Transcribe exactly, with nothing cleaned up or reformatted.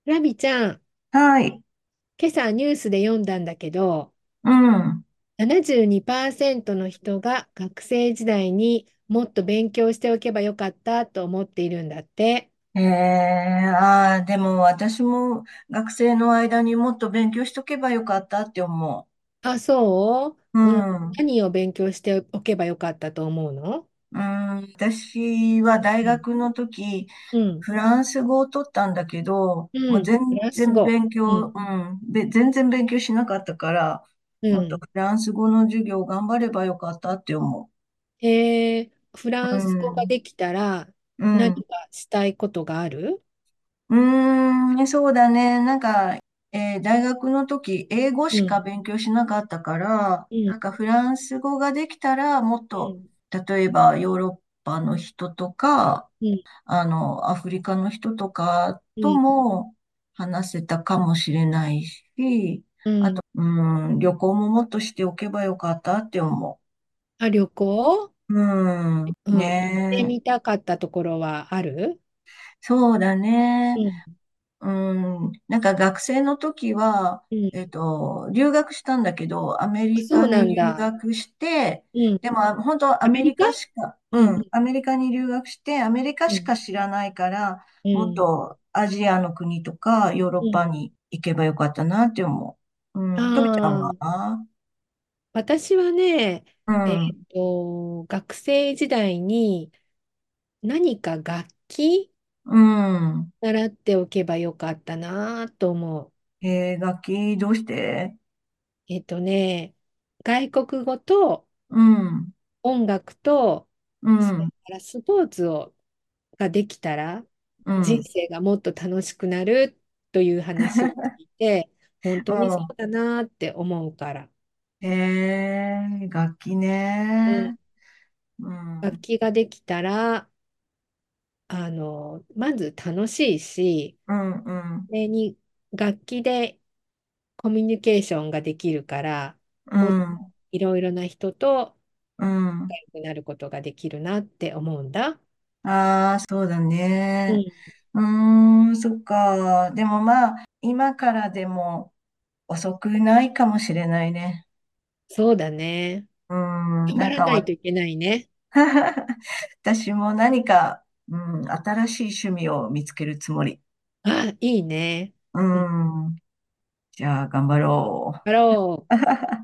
ラビちゃん、 はい。 今朝ニュースで読んだんだけど、 うん。 ななじゅうにパーセントの人が学生時代にもっと勉強しておけばよかったと思っているんだって。 ええ、ああ、でも私も学生の間にもっと勉強しとけばよかったって思あ、そうう。ううん。 ん。 何を勉強しておけばよかったと思うの？ うん。私は大うん。 学の時、 うん。 フランス語を取ったんだけど、もう全うん。フランス然語。 勉強、 うん。 うん。べ、全然勉強しなかったから、もっとうん。 フランス語の授業を頑張ればよかったって思えー、フう。 ランス語がうん。 できたらうん。 何かしたいことがある？ うーん、そうだね。なんか、えー大学の時、英語しかうん。 勉強しなかったから、 うん。 なんかフランス語ができたら、もっと、 うん。 例えばヨーロッパの人とか、 うん。 あの、アフリカの人とかとうん。 も話せたかもしれないし、 うん。 うん、旅行ももっとしておけばよかったって思あ、旅行。 う。うん、 うん。行ってねえ。 みたかったところはある？ そうだね。 うん。 うん、なんか学生の時は、 うん。 えっと、留学したんだけど、アメリカそうなに留んだ。 学して、 うん。 でも、あ本当アメリアメリカ。 カしか、 うん。 うん、アメリカに留学して、アメリカしうん。 か知らないから、もっうん。 とアジアの国とかヨーロッうん。 パに行けばよかったなって思う。 あうん、とびちゃんは？ あ、私はね、 うえっん、 と、学生時代に何か楽器うん。 習っておけばよかったなと思う。 えー、楽器どうして？ えっとね、外国語とうん、 音楽と、それうん、 からスポーツをができたらうん、 人生がもっと楽しくなるという話を聞いて、本当にそううだなって思うから。 ん。えー、楽器うん。 ね。う楽ん、 器ができたら、あの、まず楽しいし、 うん、うん、 それに楽器でコミュニケーションができるから、 うもっとん、 いろいろな人とうん。 仲良くなることができるなって思うんだ。 ああ、そうだね。 うん。 うーん、そっか。でもまあ、今からでも遅くないかもしれないね。 そうだね。 うん、 頑張なんかわ、 らないといけないね。 私も何か、うん、新しい趣味を見つけるつもり。 あ、いいね。 ううん。 ん、じゃあ頑張ろ頑張ろう。 う。